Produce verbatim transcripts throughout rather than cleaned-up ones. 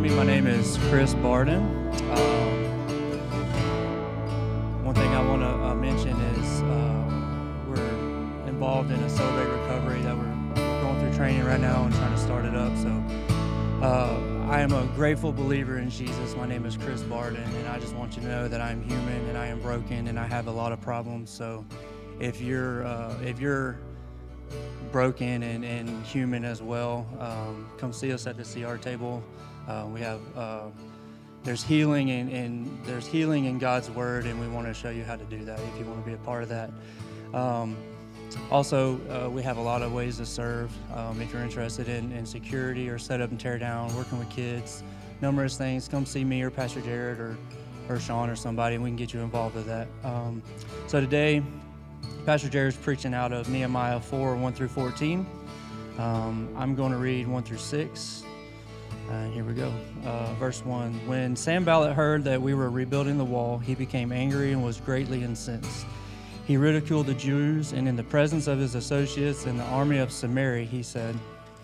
me, my name is Chris Barden. Um, one thing I want to uh, mention is uh, we're involved in a Celebrate Recovery that we're going through training right now and trying to start it up. So uh, I am a grateful believer in Jesus. My name is Chris Barden, and I just want you to know that I'm human and I am broken and I have a lot of problems. So if you're uh, if you're broken and, and human as well, um, come see us at the C R table. Uh, we have uh, there's healing and, and there's healing in God's word, and we want to show you how to do that if you want to be a part of that. Um, also, uh, we have a lot of ways to serve. Um, if you're interested in, in security or set up and tear down, working with kids, numerous things, come see me or Pastor Jared or, or Sean or somebody, and we can get you involved with that. Um, so today, Pastor Jared's preaching out of Nehemiah four, one through fourteen. Um, I'm going to read one through six. Uh, here we go. Uh, verse one. When Sanballat heard that we were rebuilding the wall, he became angry and was greatly incensed. He ridiculed the Jews, and in the presence of his associates and the army of Samaria, he said,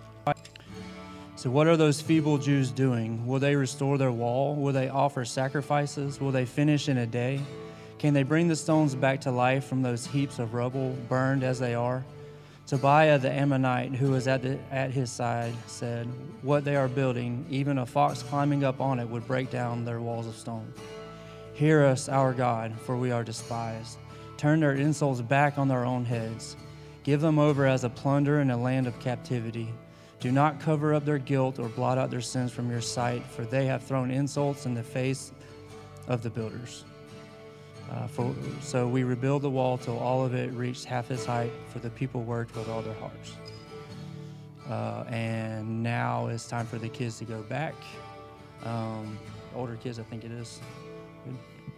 "So what are those feeble Jews doing? Will they restore their wall? Will they offer sacrifices? Will they finish in a day? Can they bring the stones back to life from those heaps of rubble, burned as they are?" Tobiah the Ammonite, who was at, the, at his side, said, "What they are building, even a fox climbing up on it would break down their walls of stone. Hear us, our God, for we are despised. Turn their insults back on their own heads. Give them over as a plunder in a land of captivity. Do not cover up their guilt or blot out their sins from your sight, for they have thrown insults in the face of the builders." Uh, for, so we rebuild the wall till all of it reached half its height, for the people worked with all their hearts. Uh, and now it's time for the kids to go back. Um, older kids, I think it is. Good.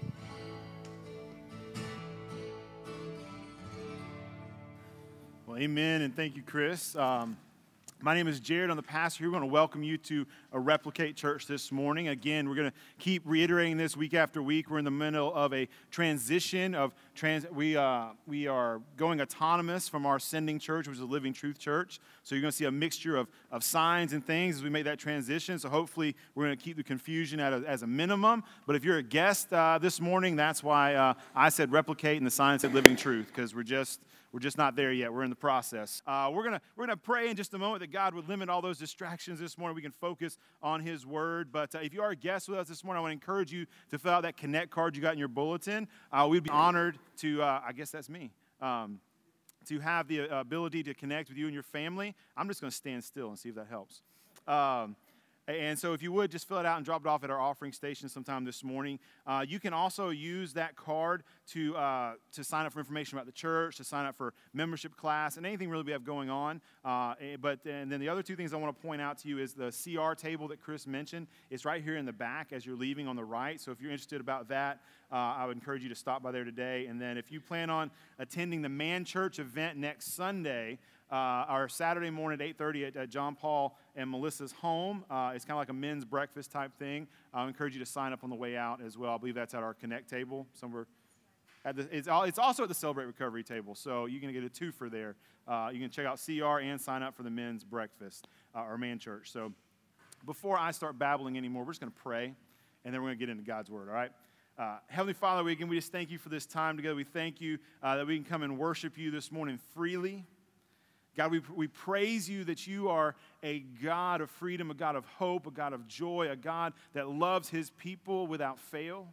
Well, amen, and thank you, Chris. Um, My name is Jared. I'm the pastor here. We want to welcome you to a Replicate Church this morning. Again, we're going to keep reiterating this week after week. We're in the middle of a transition of trans. We uh, we are going autonomous from our sending church, which is a Living Truth Church. So you're going to see a mixture of, of signs and things as we make that transition. So hopefully we're going to keep the confusion at a, as a minimum. But if you're a guest uh, this morning, that's why uh, I said Replicate and the sign said Living Truth, because we're just We're just not there yet. We're in the process. Uh, we're gonna we're gonna pray in just a moment that God would limit all those distractions this morning. We can focus on His Word. But uh, if you are a guest with us this morning, I want to encourage you to fill out that Connect card you got in your bulletin. Uh, we'd be honored to. Uh, I guess that's me. Um, to have the ability to connect with you and your family. I'm just going to stand still and see if that helps. Um, And so if you would, just fill it out and drop it off at our offering station sometime this morning. Uh, you can also use that card to uh, to sign up for information about the church, to sign up for membership class, and anything really we have going on. Uh, but and then the other two things I want to point out to you is the C R table that Chris mentioned. It's right here in the back as you're leaving on the right. So if you're interested about that, uh, I would encourage you to stop by there today. And then if you plan on attending the Man Church event next Sunday, Uh, our Saturday morning at eight thirty at uh, John Paul and Melissa's home. Uh, it's kind of like a men's breakfast type thing. I encourage you to sign up on the way out as well. I believe that's at our Connect table somewhere. At the, it's, all, it's also at the Celebrate Recovery table, so you're going to get a twofer there. Uh, you can check out C R and sign up for the men's breakfast, uh, or Man Church. So before I start babbling anymore, we're just going to pray, and then we're going to get into God's Word, all right? Uh, Heavenly Father, we, again, we just thank you for this time together. We thank you uh, that we can come and worship you this morning freely. God, we, we praise you that you are a God of freedom, a God of hope, a God of joy, a God that loves his people without fail.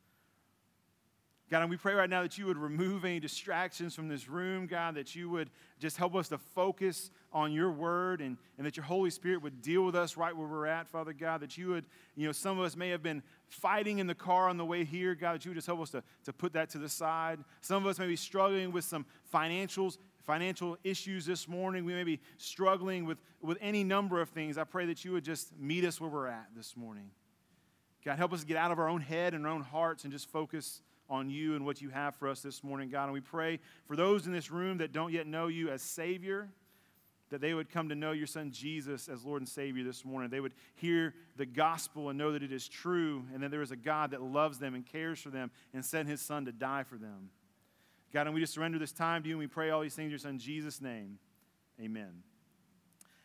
God, and we pray right now that you would remove any distractions from this room, God, that you would just help us to focus on your word, and, and that your Holy Spirit would deal with us right where we're at, Father God, that you would, you know, some of us may have been fighting in the car on the way here, God, that you would just help us to, to put that to the side. Some of us may be struggling with some financials, financial issues this morning. We may be struggling with, with any number of things. I pray that you would just meet us where we're at this morning. God, help us get out of our own head and our own hearts and just focus on you and what you have for us this morning, God. And we pray for those in this room that don't yet know you as Savior, that they would come to know your Son Jesus as Lord and Savior this morning. They would hear the gospel and know that it is true, and that there is a God that loves them and cares for them and sent his Son to die for them. God, and we just surrender this time to you, and we pray all these things in your Son Jesus' name. Amen.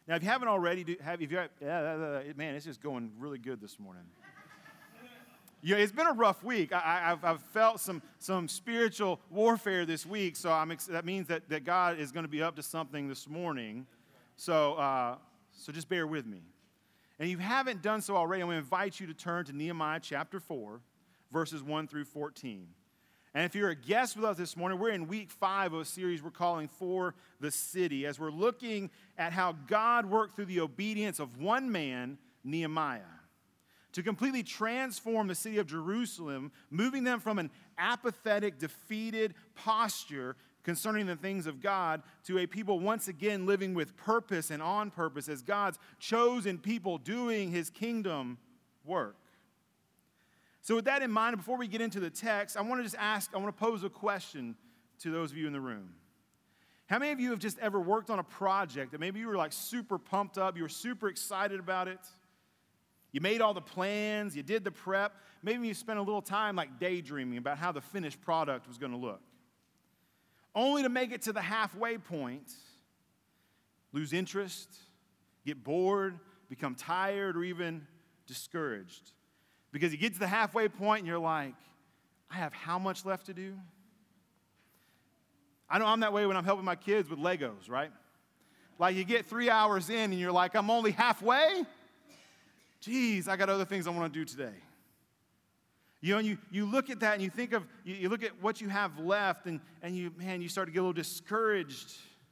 Now, if you haven't already, do, have if you have, uh, man, it's just going really good this morning. Yeah, it's been a rough week. I, I've, I've felt some some spiritual warfare this week, so I'm ex- that means that, that God is going to be up to something this morning. So uh, so just bear with me. And if you haven't done so already, I'm going to invite you to turn to Nehemiah chapter four, verses one through fourteen. And if you're a guest with us this morning, we're in week five of a series we're calling For the City, as we're looking at how God worked through the obedience of one man, Nehemiah, to completely transform the city of Jerusalem, moving them from an apathetic, defeated posture concerning the things of God to a people once again living with purpose and on purpose as God's chosen people doing his kingdom work. So with that in mind, before we get into the text, I want to just ask, I want to pose a question to those of you in the room. How many of you have just ever worked on a project that maybe you were like super pumped up, you were super excited about it? You made all the plans, you did the prep, maybe you spent a little time like daydreaming about how the finished product was going to look. Only to make it to the halfway point, lose interest, get bored, become tired, or even discouraged. Because you get to the halfway point and you're like, I have how much left to do? I know I'm that way when I'm helping my kids with Legos, right? Like you get three hours in and you're like, I'm only halfway? Geez, I got other things I want to do today. You know, and you, you look at that and you think of, you, you look at what you have left and, and you, man, you start to get a little discouraged.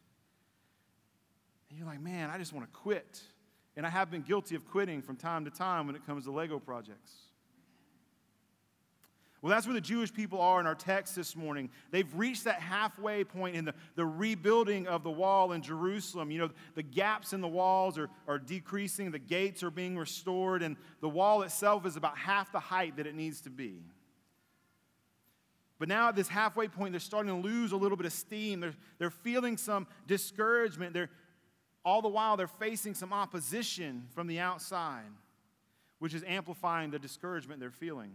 And you're like, man, I just want to quit. And I have been guilty of quitting from time to time when it comes to Lego projects. Well, that's where the Jewish people are in our text this morning. They've reached that halfway point in the, the rebuilding of the wall in Jerusalem. You know, the gaps in the walls are, are decreasing, the gates are being restored, and the wall itself is about half the height that it needs to be. But now at this halfway point, they're starting to lose a little bit of steam. They're, they're feeling some discouragement. They're, all the while, they're facing some opposition from the outside, which is amplifying the discouragement they're feeling.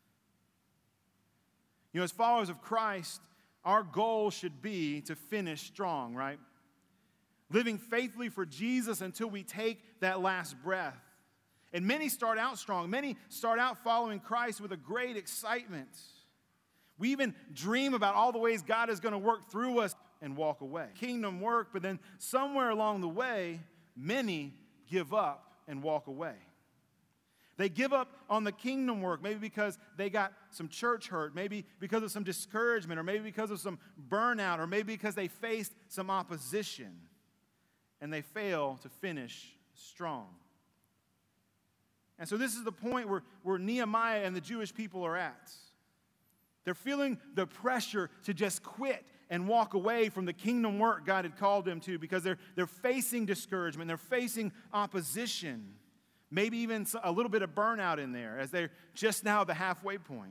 You know, as followers of Christ, our goal should be to finish strong, right? Living faithfully for Jesus until we take that last breath. And many start out strong. Many start out following Christ with a great excitement. We even dream about all the ways God is going to work through us and walk away. Kingdom work, but then somewhere along the way, many give up and walk away. They give up on the kingdom work, maybe because they got some church hurt, maybe because of some discouragement, or maybe because of some burnout, or maybe because they faced some opposition, and they fail to finish strong. And so this is the point where, where Nehemiah and the Jewish people are at. They're feeling the pressure to just quit and walk away from the kingdom work God had called them to because they're, they're facing discouragement, they're facing opposition. Maybe even a little bit of burnout in there as they're just now at the halfway point.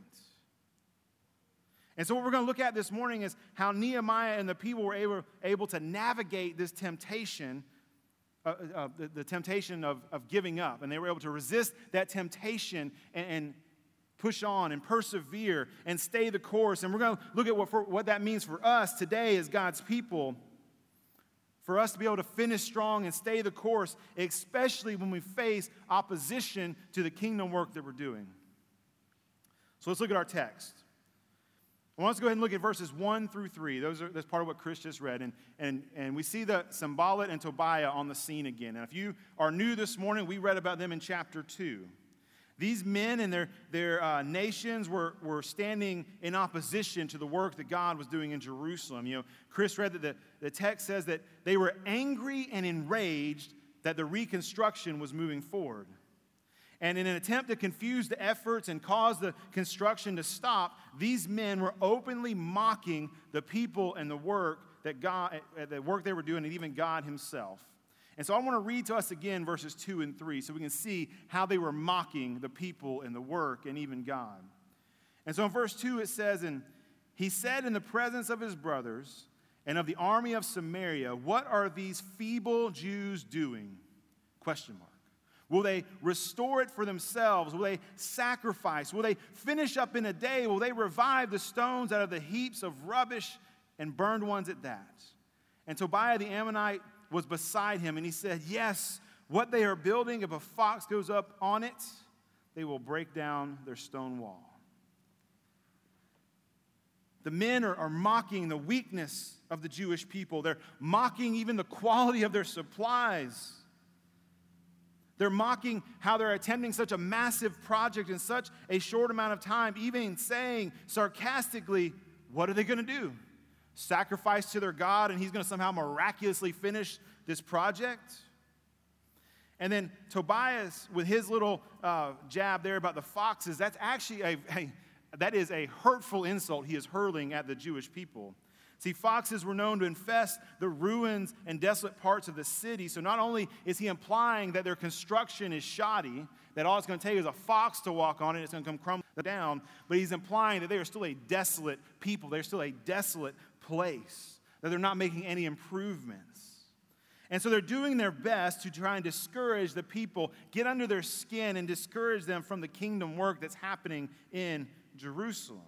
And so what we're going to look at this morning is how Nehemiah and the people were able, able to navigate this temptation, uh, uh, the, the temptation of, of giving up. And they were able to resist that temptation and, and push on and persevere and stay the course. And we're going to look at what, for, what that means for us today as God's people, for us to be able to finish strong and stay the course, especially when we face opposition to the kingdom work that we're doing. So let's look at our text. I want us to go ahead and look at verses one through three. Those are, that's part of what Chris just read. And, and, and we see the Sanballat and Tobiah on the scene again. And if you are new this morning, we read about them in chapter two. These men and their, their uh, nations were, were standing in opposition to the work that God was doing in Jerusalem. You know, Chris read that the, the text says that they were angry and enraged that the reconstruction was moving forward. And in an attempt to confuse the efforts and cause the construction to stop, these men were openly mocking the people and the work that God, the work they were doing, and even God himself. And so I want to read to us again verses two and three so we can see how they were mocking the people and the work and even God. And so in verse two it says, and he said in the presence of his brothers and of the army of Samaria, what are these feeble Jews doing? Question mark. Will they restore it for themselves? Will they sacrifice? Will they finish up in a day? Will they revive the stones out of the heaps of rubbish and burned ones at that? And Tobiah the Ammonite was beside him, and he said, yes, what they are building, if a fox goes up on it, they will break down their stone wall. The men are, are mocking the weakness of the Jewish people. They're mocking even the quality of their supplies. They're mocking how they're attempting such a massive project in such a short amount of time, even saying sarcastically, what are they going to do? Sacrifice to their God and he's going to somehow miraculously finish this project? And then Tobias, with his little uh, jab there about the foxes, that's actually a, a that is a hurtful insult he is hurling at the Jewish people. See, foxes were known to infest the ruins and desolate parts of the city. So not only is he implying that their construction is shoddy, that all it's going to take is a fox to walk on it, it's going to come crumbling down, but he's implying that they are still a desolate people. They're still a desolate place, that they're not making any improvements. And so they're doing their best to try and discourage the people, get under their skin and discourage them from the kingdom work that's happening in Jerusalem.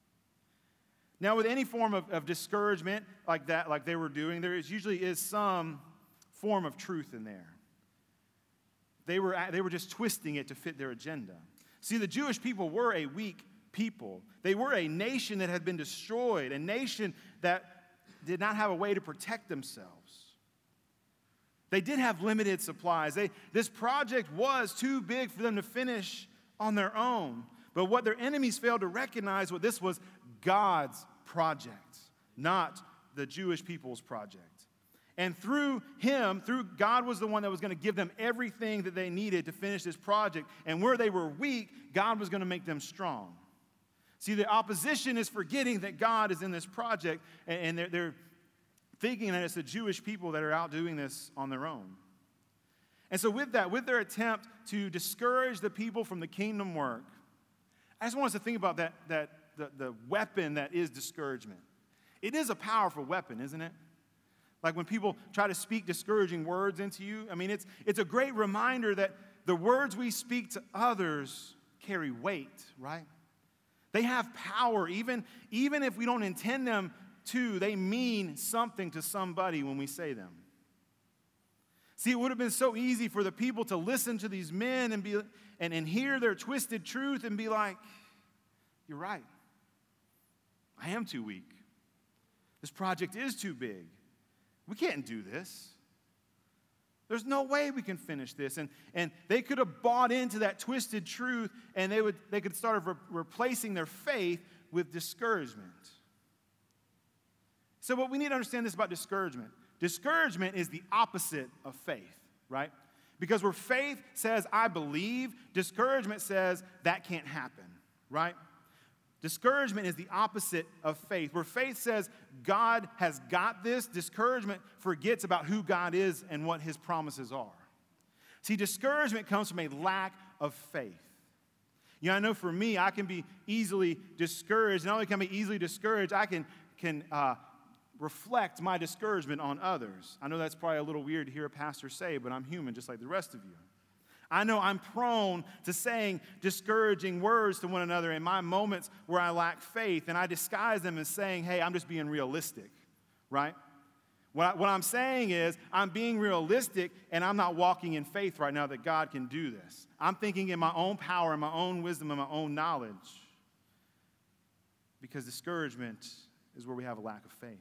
Now, with any form of, of discouragement like that, like they were doing, there is usually is some form of truth in there. They were, they were just twisting it to fit their agenda. See, the Jewish people were a weak people. They were a nation that had been destroyed, a nation that did not have a way to protect themselves. They did have limited supplies. They, this project was too big for them to finish on their own. But what their enemies failed to recognize was this was God's project, not the Jewish people's project. And through him, through God was the one that was going to give them everything that they needed to finish this project. And where they were weak, God was going to make them strong. See, the opposition is forgetting that God is in this project, and they're, they're thinking that it's the Jewish people that are out doing this on their own. And so with that, with their attempt to discourage the people from the kingdom work, I just want us to think about that, that the, the weapon that is discouragement. It is a powerful weapon, isn't it? Like when people try to speak discouraging words into you, I mean, it's, it's a great reminder that the words we speak to others carry weight, right? They have power. Even, even if we don't intend them to, they mean something to somebody when we say them. See, it would have been so easy for the people to listen to these men and be and, and hear their twisted truth and be like, you're right. I am too weak. This project is too big. We can't do this. There's no way we can finish this. And, and they could have bought into that twisted truth, and they would they could start re- replacing their faith with discouragement. So what we need to understand this about discouragement. Discouragement is the opposite of faith, right? Because where faith says, I believe, discouragement says, that can't happen, right? Discouragement is the opposite of faith. Where faith says, God has got this, discouragement forgets about who God is and what his promises are. See, discouragement comes from a lack of faith. You know, I know for me, I can be easily discouraged. Not only can I be easily discouraged, I can, can uh, reflect my discouragement on others. I know that's probably a little weird to hear a pastor say, but I'm human just like the rest of you. I know I'm prone to saying discouraging words to one another in my moments where I lack faith, and I disguise them as saying, hey, I'm just being realistic, right? What, I, what I'm saying is I'm being realistic, and I'm not walking in faith right now that God can do this. I'm thinking in my own power, in my own wisdom, in my own knowledge, because discouragement is where we have a lack of faith.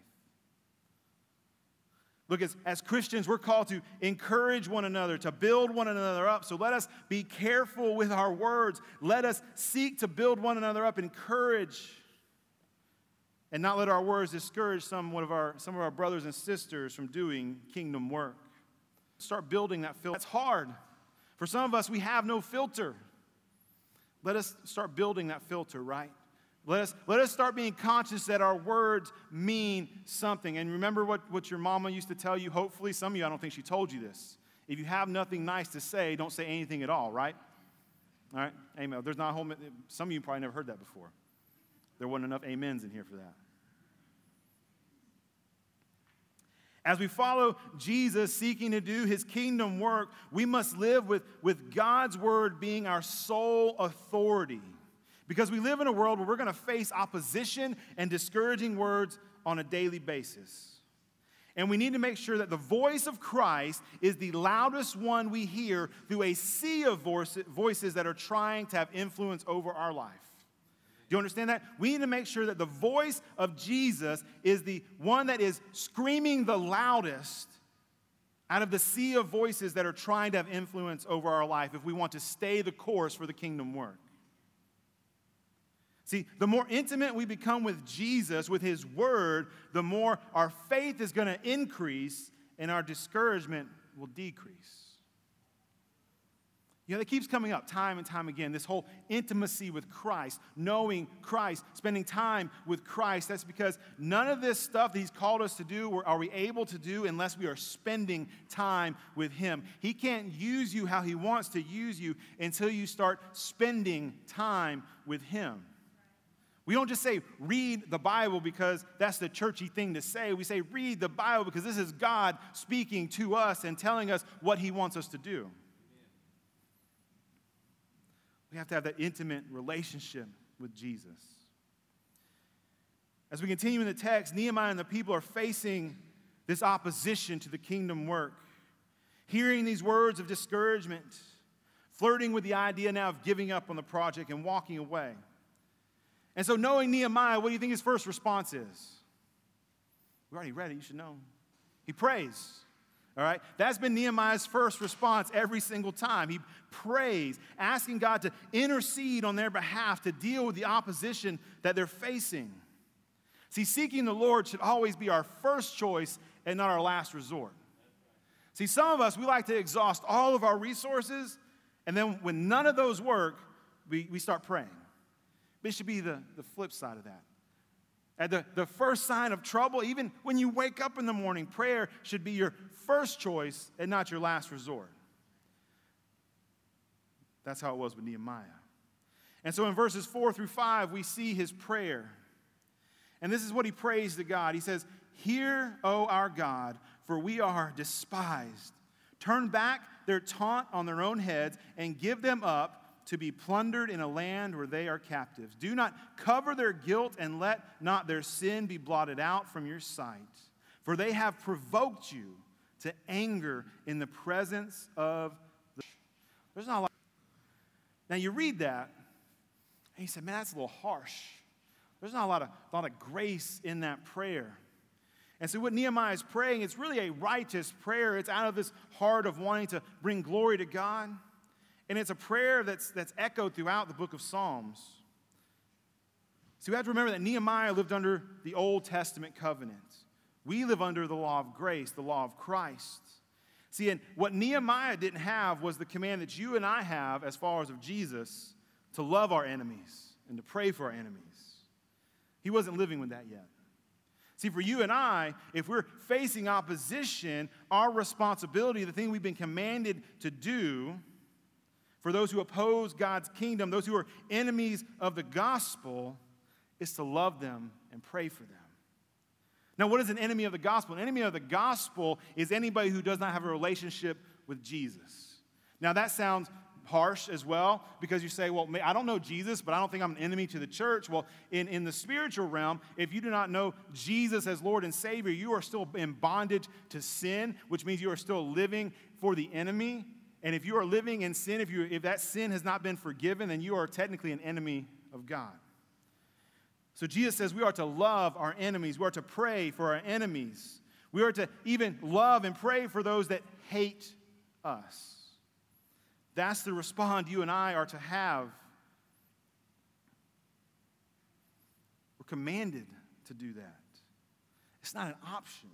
Look, as, as Christians, we're called to encourage one another, to build one another up. So let us be careful with our words. Let us seek to build one another up, encourage, and not let our words discourage some of our, some of our brothers and sisters from doing kingdom work. Start building that filter. That's hard. For some of us, we have no filter. Let us start building that filter, right? Let us, let us start being conscious that our words mean something. And remember what, what your mama used to tell you, hopefully. Some of you, I don't think she told you this. If you have nothing nice to say, don't say anything at all, right? All right? Amen. There's not a whole, some of you probably never heard that before. There wasn't enough amens in here for that. As we follow Jesus seeking to do his kingdom work, we must live with, with God's word being our sole authority. Because we live in a world where we're going to face opposition and discouraging words on a daily basis. And we need to make sure that the voice of Christ is the loudest one we hear through a sea of voices that are trying to have influence over our life. Do you understand that? We need to make sure that the voice of Jesus is the one that is screaming the loudest out of the sea of voices that are trying to have influence over our life if we want to stay the course for the kingdom work. See, the more intimate we become with Jesus, with his word, the more our faith is going to increase and our discouragement will decrease. You know, it keeps coming up time and time again, this whole intimacy with Christ, knowing Christ, spending time with Christ. That's because none of this stuff that he's called us to do are we able to do unless we are spending time with him. He can't use you how he wants to use you until you start spending time with him. We don't just say, read the Bible because that's the churchy thing to say. We say, read the Bible because this is God speaking to us and telling us what he wants us to do. We have to have that intimate relationship with Jesus. As we continue in the text, Nehemiah and the people are facing this opposition to the kingdom work, hearing these words of discouragement, flirting with the idea now of giving up on the project and walking away. And so knowing Nehemiah, what do you think his first response is? We already read it, you should know. He prays. All right? That's been Nehemiah's first response every single time. He prays, asking God to intercede on their behalf to deal with the opposition that they're facing. See, seeking the Lord should always be our first choice and not our last resort. See, some of us, we like to exhaust all of our resources, and then when none of those work, we, we start praying. But it should be the, the flip side of that. At the, the first sign of trouble, even when you wake up in the morning, prayer should be your first choice and not your last resort. That's how it was with Nehemiah. And so in verses four through five, we see his prayer. And this is what he prays to God. He says, "Hear, O our God, for we are despised. Turn back their taunt on their own heads and give them up to be plundered in a land where they are captives. Do not cover their guilt and let not their sin be blotted out from your sight. For they have provoked you to anger in the presence of the..." There's not a lot. Now you read that, and you say, man, that's a little harsh. There's not a lot of, a lot of grace in that prayer. And so what Nehemiah is praying, it's really a righteous prayer. It's out of this heart of wanting to bring glory to God. And it's a prayer that's, that's echoed throughout the book of Psalms. So you have to remember that Nehemiah lived under the Old Testament covenant. We live under the law of grace, the law of Christ. See, and what Nehemiah didn't have was the command that you and I have as followers of Jesus to love our enemies and to pray for our enemies. He wasn't living with that yet. See, for you and I, if we're facing opposition, our responsibility, the thing we've been commanded to do, for those who oppose God's kingdom, those who are enemies of the gospel, is to love them and pray for them. Now, what is an enemy of the gospel? An enemy of the gospel is anybody who does not have a relationship with Jesus. Now, that sounds harsh as well, because you say, well, I don't know Jesus, but I don't think I'm an enemy to the church. Well, in, in the spiritual realm, if you do not know Jesus as Lord and Savior, you are still in bondage to sin, which means you are still living for the enemy. And if you are living in sin, if, you, if that sin has not been forgiven, then you are technically an enemy of God. So Jesus says we are to love our enemies. We are to pray for our enemies. We are to even love and pray for those that hate us. That's the response you and I are to have. We're commanded to do that. It's not an option.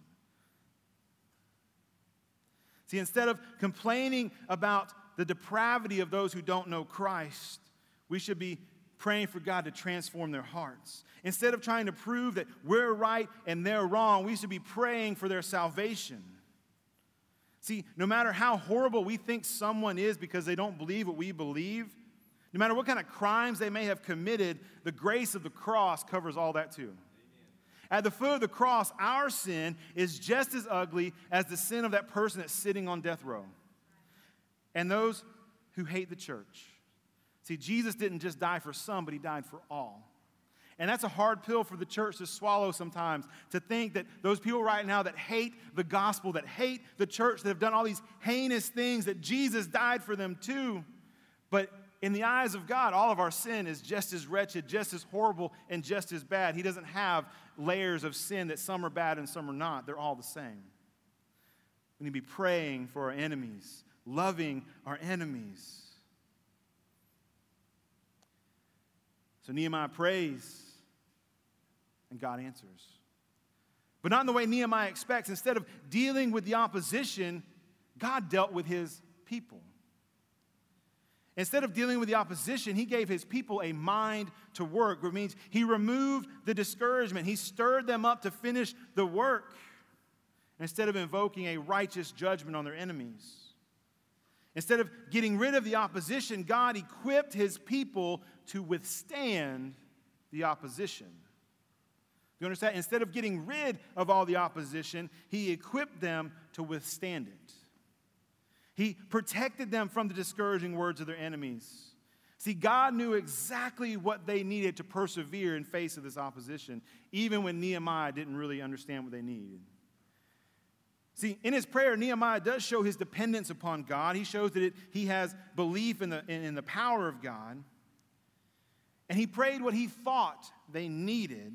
See, instead of complaining about the depravity of those who don't know Christ, we should be praying for God to transform their hearts. Instead of trying to prove that we're right and they're wrong, we should be praying for their salvation. See, no matter how horrible we think someone is because they don't believe what we believe, no matter what kind of crimes they may have committed, the grace of the cross covers all that too. At the foot of the cross, our sin is just as ugly as the sin of that person that's sitting on death row. And those who hate the church. See, Jesus didn't just die for some, but he died for all. And that's a hard pill for the church to swallow sometimes, to think that those people right now that hate the gospel, that hate the church, that have done all these heinous things, that Jesus died for them too. But in the eyes of God, all of our sin is just as wretched, just as horrible, and just as bad. He doesn't have layers of sin that some are bad and some are not. They're all the same. We need to be praying for our enemies, loving our enemies. So Nehemiah prays, and God answers. But not in the way Nehemiah expects. Instead of dealing with the opposition, God dealt with his people. Instead of dealing with the opposition, he gave his people a mind to work, which means he removed the discouragement. He stirred them up to finish the work instead of invoking a righteous judgment on their enemies. Instead of getting rid of the opposition, God equipped his people to withstand the opposition. You understand? Instead of getting rid of all the opposition, he equipped them to withstand it. He protected them from the discouraging words of their enemies. See, God knew exactly what they needed to persevere in face of this opposition, even when Nehemiah didn't really understand what they needed. See, in his prayer, Nehemiah does show his dependence upon God. He shows that it, he has belief in the, in, in the power of God. And he prayed what he thought they needed,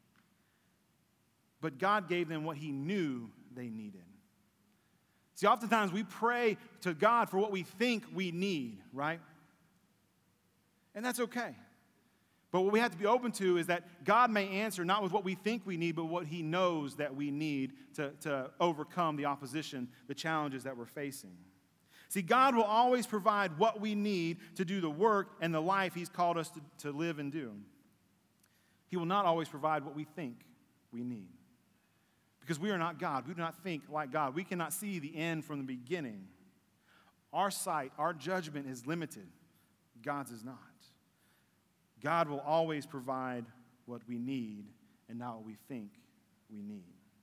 but God gave them what he knew they needed. See, oftentimes we pray to God for what we think we need, right? And that's okay. But what we have to be open to is that God may answer not with what we think we need, but what he knows that we need to, to overcome the opposition, the challenges that we're facing. See, God will always provide what we need to do the work and the life he's called us to, to live and do. He will not always provide what we think we need. Because we are not God. We do not think like God. We cannot see the end from the beginning. Our sight, our judgment is limited. God's is not. God will always provide what we need and not what we think we need.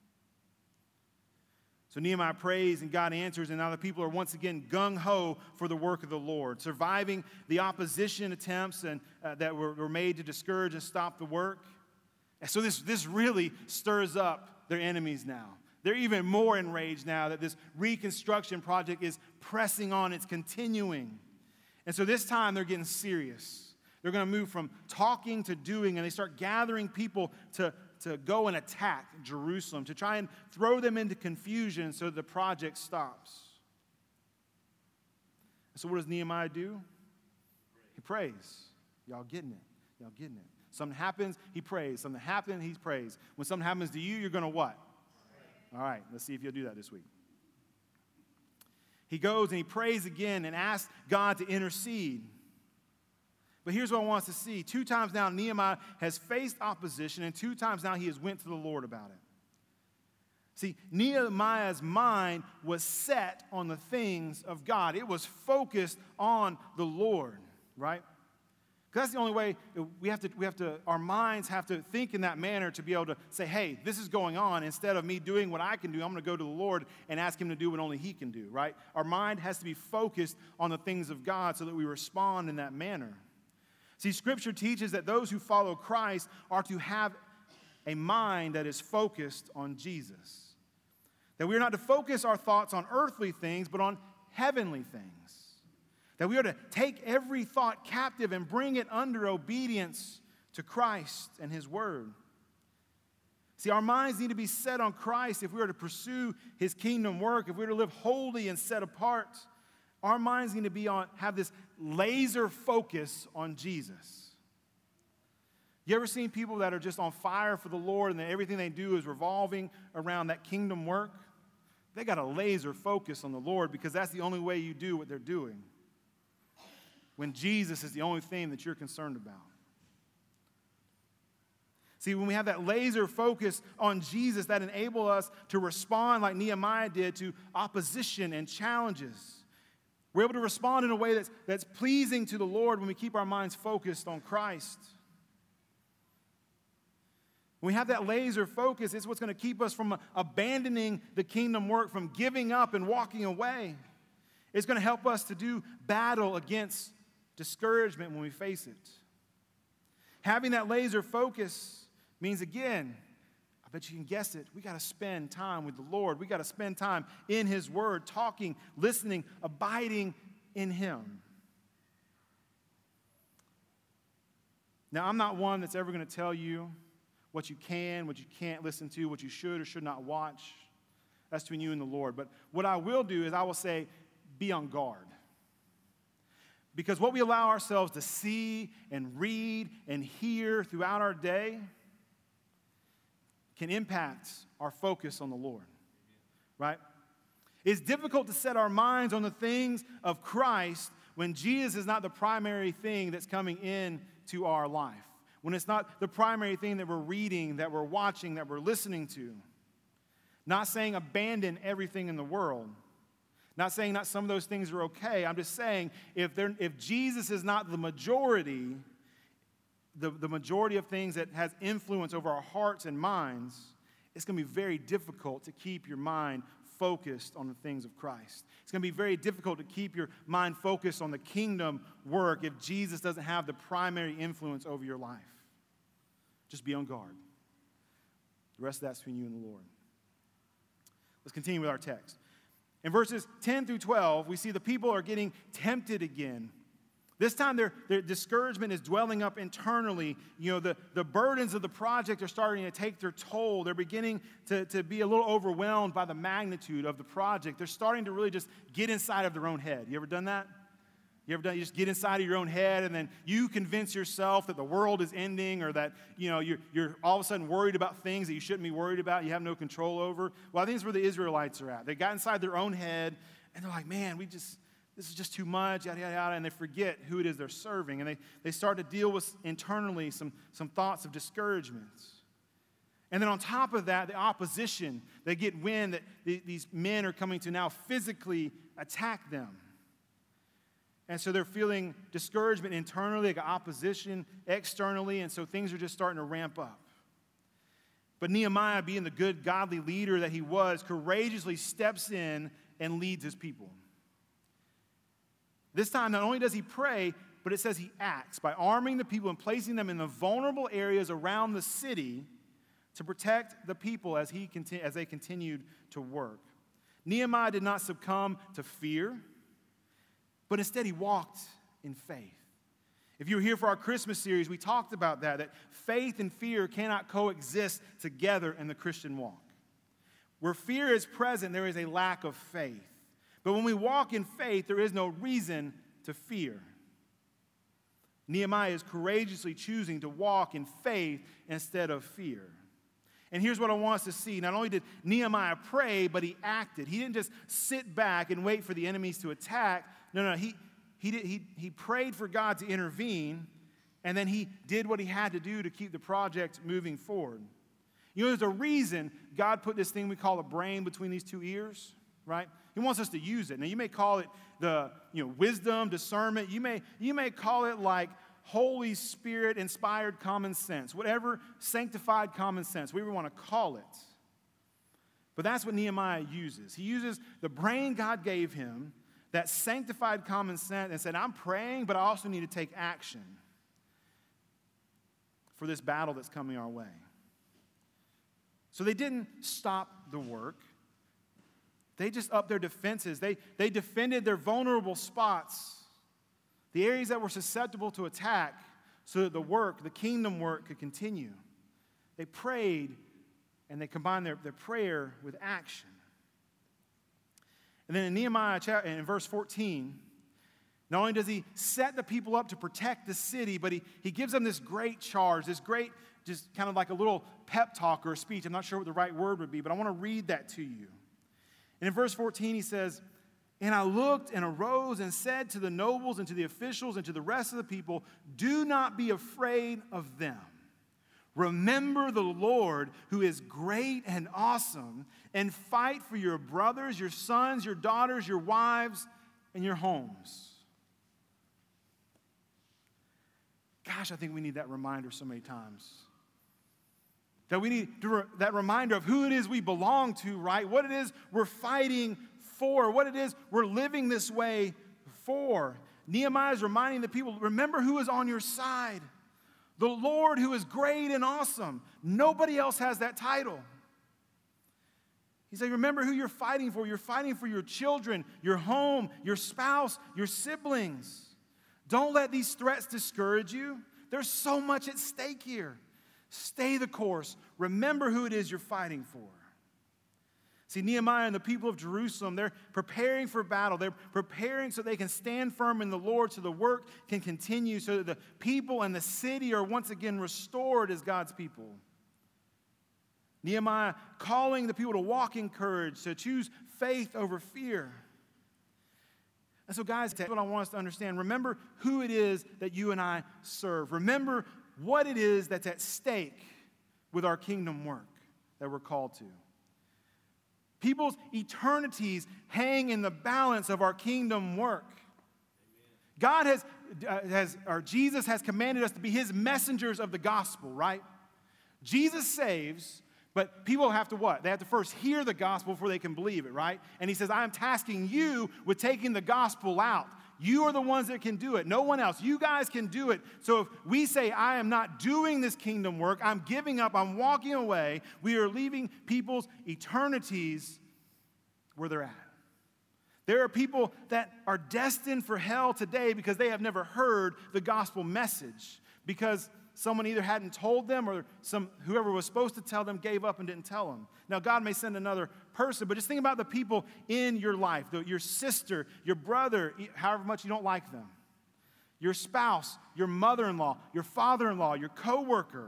So Nehemiah prays and God answers, and now the people are once again gung-ho for the work of the Lord, surviving the opposition attempts and, uh, that were, were made to discourage and stop the work. And so this, this really stirs up their enemies now. They're even more enraged now that this reconstruction project is pressing on, it's continuing. And so this time they're getting serious. They're going to move from talking to doing, and they start gathering people to, to go and attack Jerusalem, to try and throw them into confusion so the project stops. So what does Nehemiah do? He prays. Y'all getting it? Y'all getting it? Something happens, he prays. Something happens, he prays. When something happens to you, you're going to what? All right, let's see if you'll do that this week. He goes and he prays again and asks God to intercede. But here's what I want us to see. Two times now, Nehemiah has faced opposition, and two times now he has went to the Lord about it. See, Nehemiah's mind was set on the things of God. It was focused on the Lord, right? Because that's the only way we have to, we have to, our minds have to think in that manner to be able to say, hey, this is going on. Instead of me doing what I can do, I'm going to go to the Lord and ask him to do what only he can do, right? Our mind has to be focused on the things of God so that we respond in that manner. See, Scripture teaches that those who follow Christ are to have a mind that is focused on Jesus. That we are not to focus our thoughts on earthly things, but on heavenly things. That we are to take every thought captive and bring it under obedience to Christ and his word. See, our minds need to be set on Christ if we are to pursue his kingdom work, if we are to live holy and set apart. Our minds need to be on, have this laser focus on Jesus. You ever seen people that are just on fire for the Lord and that everything they do is revolving around that kingdom work? They got a laser focus on the Lord because that's the only way you do what they're doing. When Jesus is the only thing that you're concerned about. See, when we have that laser focus on Jesus, that enables us to respond like Nehemiah did to opposition and challenges. We're able to respond in a way that's, that's pleasing to the Lord when we keep our minds focused on Christ. When we have that laser focus, it's what's going to keep us from abandoning the kingdom work, from giving up and walking away. It's going to help us to do battle against discouragement when we face it. Having that laser focus means, again, I bet you can guess it, we got to spend time with the Lord. We got to spend time in His Word, talking, listening, abiding in Him. Now, I'm not one that's ever going to tell you what you can, what you can't listen to, what you should or should not watch. That's between you and the Lord. But what I will do is I will say, be on guard. Because what we allow ourselves to see and read and hear throughout our day can impact our focus on the Lord, right? It's difficult to set our minds on the things of Christ when Jesus is not the primary thing that's coming in to our life, when it's not the primary thing that we're reading, that we're watching, that we're listening to. Not saying abandon everything in the world. Not saying not some of those things are okay. I'm just saying if, if Jesus is not the majority, the, the majority of things that has influence over our hearts and minds, it's going to be very difficult to keep your mind focused on the things of Christ. It's going to be very difficult to keep your mind focused on the kingdom work if Jesus doesn't have the primary influence over your life. Just be on guard. The rest of that's between you and the Lord. Let's continue with our text. In verses ten through twelve, we see the people are getting tempted again. This time their, their discouragement is dwelling up internally. You know, the, the burdens of the project are starting to take their toll. They're beginning to, to be a little overwhelmed by the magnitude of the project. They're starting to really just get inside of their own head. You ever done that? You ever done, you just get inside of your own head and then you convince yourself that the world is ending or that, you know, you're, you're all of a sudden worried about things that you shouldn't be worried about, you have no control over. Well, I think that's where the Israelites are at. They got inside their own head and they're like, man, we just, this is just too much, yada, yada, yada, and they forget who it is they're serving. And they, they start to deal with internally some, some thoughts of discouragement. And then on top of that, the opposition, they get wind that the, these men are coming to now physically attack them. And so they're feeling discouragement internally, like opposition externally, and so things are just starting to ramp up. But Nehemiah, being the good, godly leader that he was, courageously steps in and leads his people. This time, not only does he pray, but it says he acts by arming the people and placing them in the vulnerable areas around the city to protect the people as, he conti- as they continued to work. Nehemiah did not succumb to fear, but instead he walked in faith. If you were here for our Christmas series, we talked about that, that faith and fear cannot coexist together in the Christian walk. Where fear is present, there is a lack of faith. But when we walk in faith, there is no reason to fear. Nehemiah is courageously choosing to walk in faith instead of fear. And here's what I want us to see. Not only did Nehemiah pray, but he acted. He didn't just sit back and wait for the enemies to attack. No, no, he, he, did, he, he prayed for God to intervene, and then he did what he had to do to keep the project moving forward. You know, there's a reason God put this thing we call a brain between these two ears, right? He wants us to use it. Now, you may call it the, you know, wisdom, discernment. You may, you may call it like Holy Spirit-inspired common sense, whatever sanctified common sense, whatever we want to call it. But that's what Nehemiah uses. He uses the brain God gave him, that sanctified common sense, and said, I'm praying, but I also need to take action for this battle that's coming our way. So they didn't stop the work. They just upped their defenses. They, they defended their vulnerable spots, the areas that were susceptible to attack, so that the work, the kingdom work, could continue. They prayed, and they combined their, their prayer with action. And then in Nehemiah, in verse fourteen, not only does he set the people up to protect the city, but he, he gives them this great charge, this great, just kind of like a little pep talk or a speech. I'm not sure what the right word would be, but I want to read that to you. And in verse fourteen, he says, And I looked and arose and said to the nobles and to the officials and to the rest of the people, Do not be afraid of them. Remember the Lord, who is great and awesome, and fight for your brothers, your sons, your daughters, your wives, and your homes. Gosh, I think we need that reminder so many times. That we need to re- that reminder of who it is we belong to, right? What it is we're fighting for, what it is we're living this way for. Nehemiah is reminding the people, remember who is on your side. The Lord who is great and awesome. Nobody else has that title. He's saying, remember who you're fighting for. You're fighting for your children, your home, your spouse, your siblings. Don't let these threats discourage you. There's so much at stake here. Stay the course. Remember who it is you're fighting for. See, Nehemiah and the people of Jerusalem, they're preparing for battle. They're preparing so they can stand firm in the Lord, so the work can continue, so that the people and the city are once again restored as God's people. Nehemiah calling the people to walk in courage, to choose faith over fear. And so, guys, that's what I want us to understand. Remember who it is that you and I serve. Remember what it is that's at stake with our kingdom work that we're called to. People's eternities hang in the balance of our kingdom work. God has, uh, has, or Jesus has commanded us to be his messengers of the gospel, right? Jesus saves, but people have to what? They have to first hear the gospel before they can believe it, right? And he says, I am tasking you with taking the gospel out. You are the ones that can do it. No one else. You guys can do it. So if we say, I am not doing this kingdom work, I'm giving up, I'm walking away, we are leaving people's eternities where they're at. There are people that are destined for hell today because they have never heard the gospel message, because someone either hadn't told them or some whoever was supposed to tell them gave up and didn't tell them. Now, God may send another person, but just think about the people in your life, the, your sister, your brother, however much you don't like them, your spouse, your mother-in-law, your father-in-law, your coworker.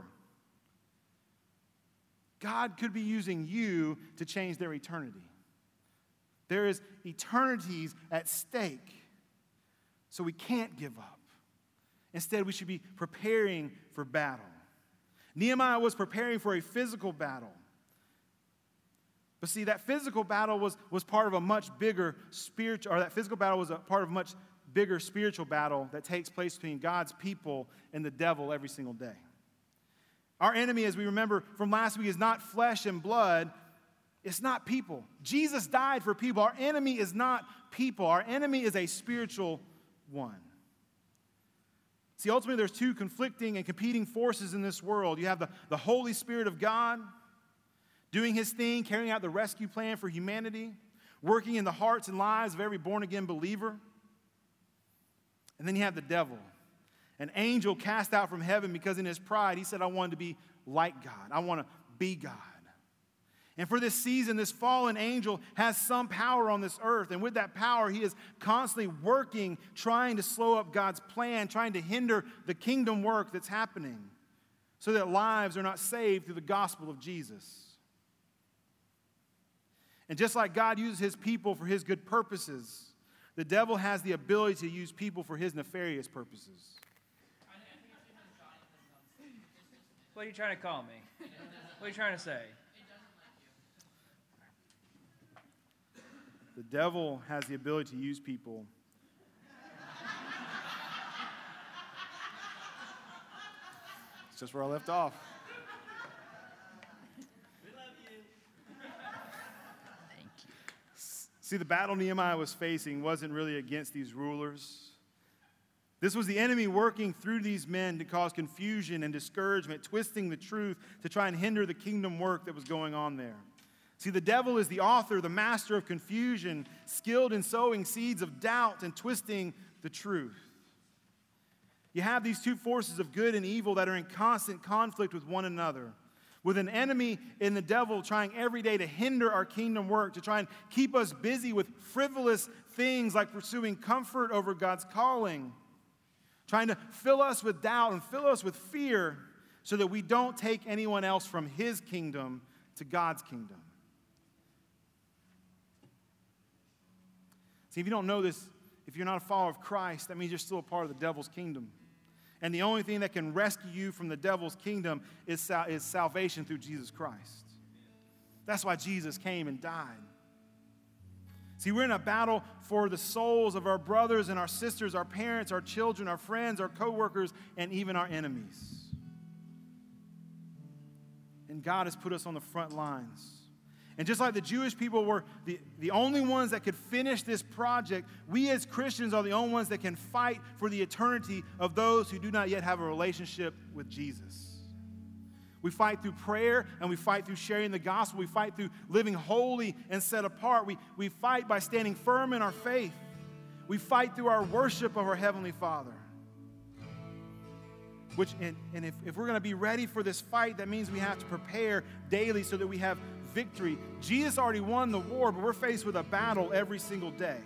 God could be using you to change their eternity. There is eternities at stake, so we can't give up. Instead, we should be preparing for battle. Nehemiah was preparing for a physical battle. But see, that physical battle was, was part of a much bigger spiritual, or that physical battle was a part of a much bigger spiritual battle that takes place between God's people and the devil every single day. Our enemy, as we remember from last week, is not flesh and blood. It's not people. Jesus died for people. Our enemy is not people. Our enemy is a spiritual one. See, ultimately, there's two conflicting and competing forces in this world. You have the, the Holy Spirit of God doing his thing, carrying out the rescue plan for humanity, working in the hearts and lives of every born-again believer. And then you have the devil, an angel cast out from heaven because in his pride, he said, I wanted to be like God. I want to be God. And for this season, this fallen angel has some power on this earth. And with that power, he is constantly working, trying to slow up God's plan, trying to hinder the kingdom work that's happening so that lives are not saved through the gospel of Jesus. And just like God uses his people for his good purposes, the devil has the ability to use people for his nefarious purposes. What are you trying to call me? What are you trying to say? The devil has the ability to use people it's just where I left off. We love you. Thank you. See, the battle Nehemiah was facing wasn't really against these rulers. This was the enemy working through these men to cause confusion and discouragement, twisting the truth to try and hinder the kingdom work that was going on there. See, the devil is the author, the master of confusion, skilled in sowing seeds of doubt and twisting the truth. You have these two forces of good and evil that are in constant conflict with one another, with an enemy in the devil trying every day to hinder our kingdom work, to try and keep us busy with frivolous things like pursuing comfort over God's calling, trying to fill us with doubt and fill us with fear so that we don't take anyone else from his kingdom to God's kingdom. See, if you don't know this, if you're not a follower of Christ, that means you're still a part of the devil's kingdom. And the only thing that can rescue you from the devil's kingdom is, sal- is salvation through Jesus Christ. That's why Jesus came and died. See, we're in a battle for the souls of our brothers and our sisters, our parents, our children, our friends, our coworkers, and even our enemies. And God has put us on the front lines. And just like the Jewish people were the, the only ones that could finish this project, we as Christians are the only ones that can fight for the eternity of those who do not yet have a relationship with Jesus. We fight through prayer, and we fight through sharing the gospel. We fight through living holy and set apart. We, we fight by standing firm in our faith. We fight through our worship of our Heavenly Father. Which, and, and if, if we're going to be ready for this fight, that means we have to prepare daily so that we have victory. Jesus already won the war, but we're faced with a battle every single day.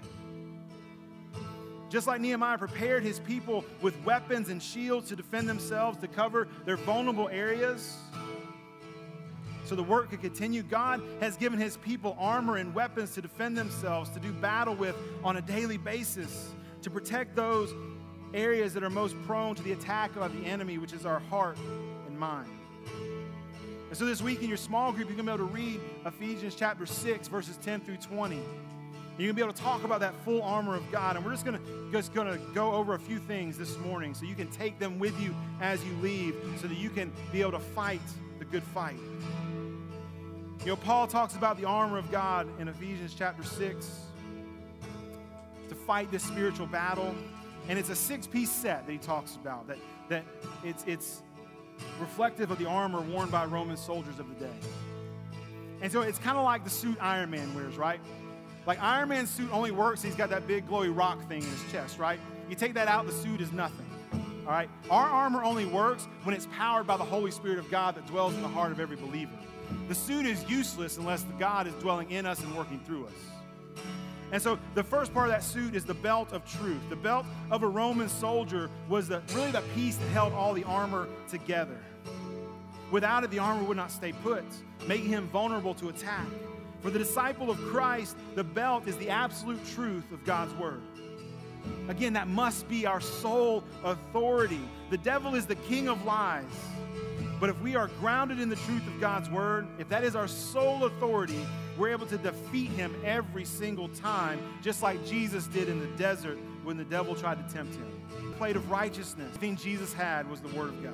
Just like Nehemiah prepared his people with weapons and shields to defend themselves, to cover their vulnerable areas, so the work could continue, God has given his people armor and weapons to defend themselves, to do battle with on a daily basis, to protect those areas that are most prone to the attack of the enemy, which is our heart and mind. And so this week in your small group, you're going to be able to read Ephesians chapter six, verses ten through twenty. And you're going to be able to talk about that full armor of God. And we're just going to just going to go over a few things this morning so you can take them with you as you leave, so that you can be able to fight the good fight. You know, Paul talks about the armor of God in Ephesians chapter six to fight this spiritual battle. And it's a six-piece set that he talks about, that, that it's, it's reflective of the armor worn by Roman soldiers of the day. And so it's kind of like the suit Iron Man wears, right? Like Iron Man's suit only works, he's got that big glowy rock thing in his chest, right? You take that out, the suit is nothing, all right? Our armor only works when it's powered by the Holy Spirit of God that dwells in the heart of every believer. The suit is useless unless the God is dwelling in us and working through us. And so the first part of that suit is the belt of truth. The belt of a Roman soldier was the, really the piece that held all the armor together. Without it, the armor would not stay put, making him vulnerable to attack. For the disciple of Christ, the belt is the absolute truth of God's word. Again, that must be our sole authority. The devil is the king of lies. But if we are grounded in the truth of God's word, if that is our sole authority, we're able to defeat him every single time, just like Jesus did in the desert when the devil tried to tempt him. The plate of righteousness, the thing Jesus had was the word of God.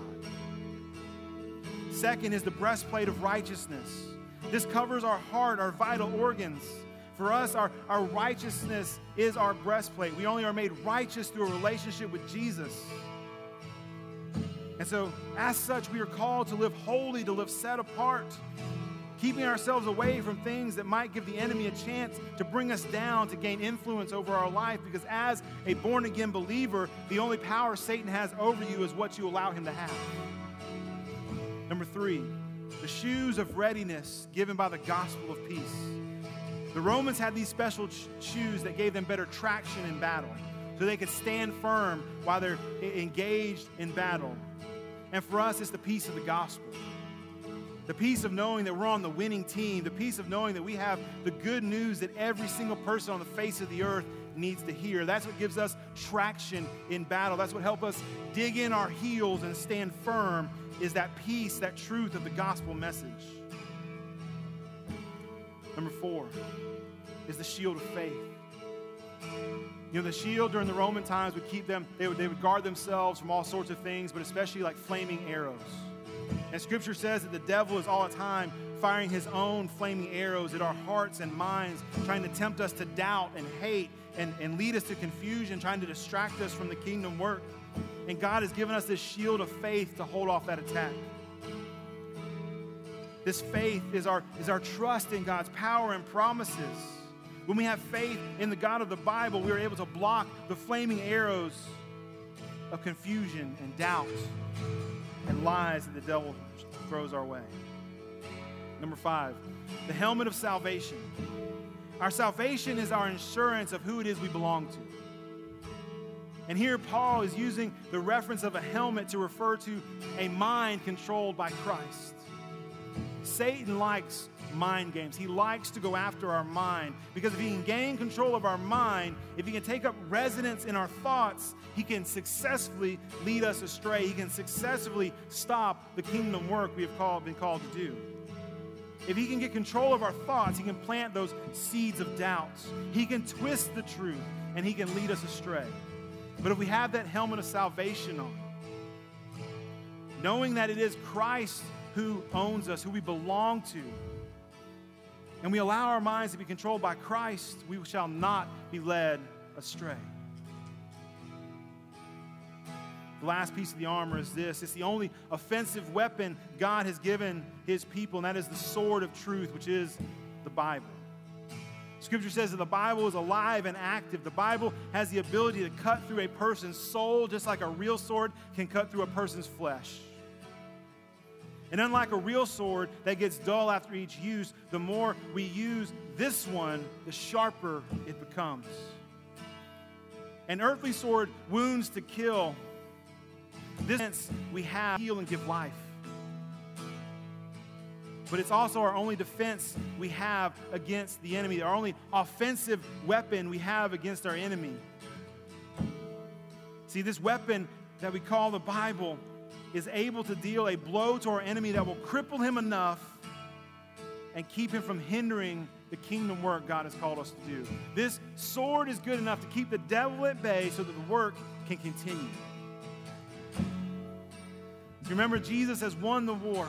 Second is the breastplate of righteousness. This covers our heart, our vital organs. For us, our, our righteousness is our breastplate. We only are made righteous through a relationship with Jesus. And so, as such, we are called to live holy, to live set apart, keeping ourselves away from things that might give the enemy a chance to bring us down, to gain influence over our life, because as a born-again believer, the only power Satan has over you is what you allow him to have. Number three, the shoes of readiness given by the gospel of peace. The Romans had these special ch- shoes that gave them better traction in battle, so they could stand firm while they're engaged in battle. And for us, it's the peace of the gospel. The peace of knowing that we're on the winning team. The peace of knowing that we have the good news that every single person on the face of the earth needs to hear. That's what gives us traction in battle. That's what helps us dig in our heels and stand firm, is that peace, that truth of the gospel message. Number four is the shield of faith. You know, the shield during the Roman times would keep them, they would, they would guard themselves from all sorts of things, but especially like flaming arrows. And Scripture says that the devil is all the time firing his own flaming arrows at our hearts and minds, trying to tempt us to doubt and hate and, and lead us to confusion, trying to distract us from the kingdom work. And God has given us this shield of faith to hold off that attack. This faith is our, is our trust in God's power and promises. When we have faith in the God of the Bible, we are able to block the flaming arrows of confusion and doubt and lies that the devil throws our way. Number five, the helmet of salvation. Our salvation is our insurance of who it is we belong to. And here Paul is using the reference of a helmet to refer to a mind controlled by Christ. Satan likes mind games. He likes to go after our mind, because if he can gain control of our mind, if he can take up residence in our thoughts, he can successfully lead us astray. He can successfully stop the kingdom work we have called, been called to do. If he can get control of our thoughts, he can plant those seeds of doubts. He can twist the truth, and he can lead us astray. But if we have that helmet of salvation on, knowing that it is Christ who owns us, who we belong to, and we allow our minds to be controlled by Christ, we shall not be led astray. The last piece of the armor is this. It's the only offensive weapon God has given his people, and that is the sword of truth, which is the Bible. Scripture says that the Bible is alive and active. The Bible has the ability to cut through a person's soul just like a real sword can cut through a person's flesh. And unlike a real sword that gets dull after each use, the more we use this one, the sharper it becomes. An earthly sword wounds to kill. This sense we have heal and give life. But it's also our only defense we have against the enemy, our only offensive weapon we have against our enemy. See, this weapon that we call the Bible is able to deal a blow to our enemy that will cripple him enough and keep him from hindering the kingdom work God has called us to do. This sword is good enough to keep the devil at bay so that the work can continue. You remember, Jesus has won the war.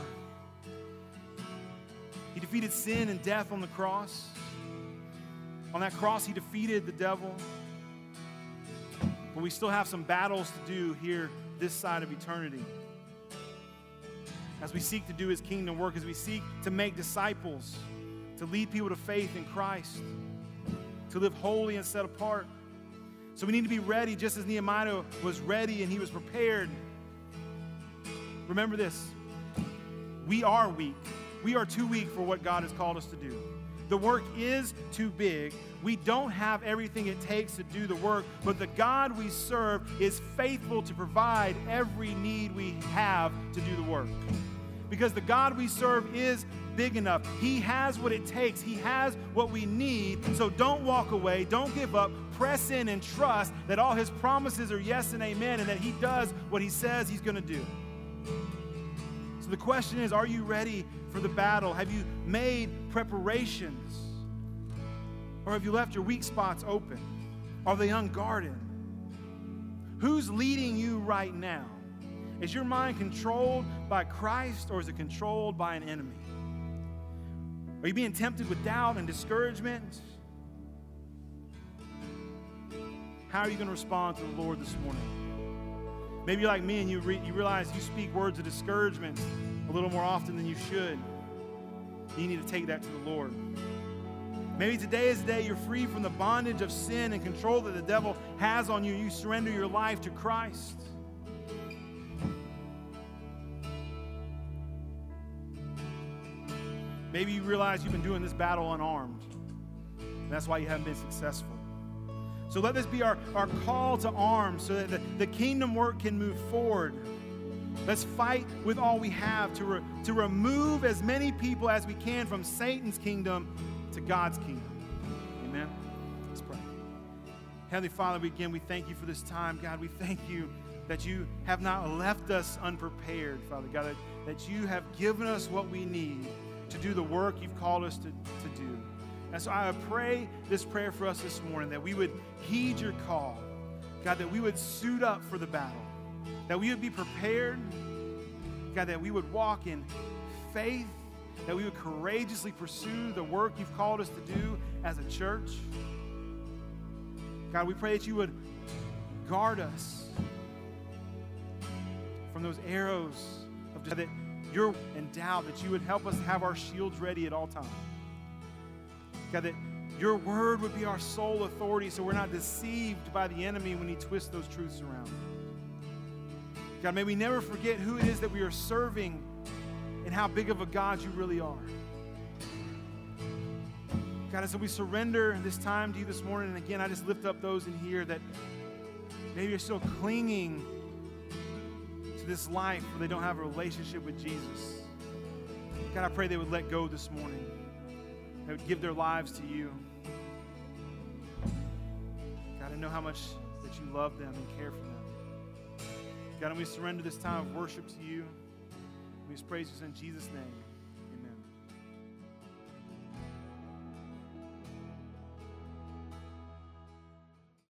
He defeated sin and death on the cross. On that cross, he defeated the devil. But we still have some battles to do here this side of eternity. As we seek to do his kingdom work, as we seek to make disciples, to lead people to faith in Christ, to live holy and set apart. So we need to be ready, just as Nehemiah was ready and he was prepared. Remember this, we are weak. We are too weak for what God has called us to do. The work is too big. We don't have everything it takes to do the work, but the God we serve is faithful to provide every need we have to do the work. Because the God we serve is big enough. He has what it takes. He has what we need. So don't walk away. Don't give up. Press in and trust that all his promises are yes and amen, and that he does what he says he's going to do. So the question is, are you ready for the battle? Have you made preparations? Or have you left your weak spots open? Are they unguarded? Who's leading you right now? Is your mind controlled by Christ, or is it controlled by an enemy? Are you being tempted with doubt and discouragement? How are you going to respond to the Lord this morning? Maybe you're like me and you, re- you realize you speak words of discouragement a little more often than you should. You need to take that to the Lord. Maybe today is the day you're free from the bondage of sin and control that the devil has on you. You surrender your life to Christ. Maybe you realize you've been doing this battle unarmed. And that's why you haven't been successful. So let this be our, our call to arms so that the, the kingdom work can move forward. Let's fight with all we have to, re, to remove as many people as we can from Satan's kingdom to God's kingdom. Amen. Let's pray. Heavenly Father, we, again, we thank you for this time. God, we thank you that you have not left us unprepared, Father God, that, that you have given us what we need to do the work you've called us to, to do. And so I pray this prayer for us this morning, that we would heed your call. God, that we would suit up for the battle, that we would be prepared. God, that we would walk in faith, that we would courageously pursue the work you've called us to do as a church. God, we pray that you would guard us from those arrows of that you're in doubt, that you would help us have our shields ready at all times. God, that your word would be our sole authority so we're not deceived by the enemy when he twists those truths around. God, may we never forget who it is that we are serving and how big of a God you really are. God, as we surrender this time to you this morning, and again, I just lift up those in here that maybe are still clinging to this life where they don't have a relationship with Jesus. God, I pray they would let go this morning. They would give their lives to you. God, I know how much that you love them and care for them. God, and we surrender this time of worship to you. We just praise you in Jesus' name.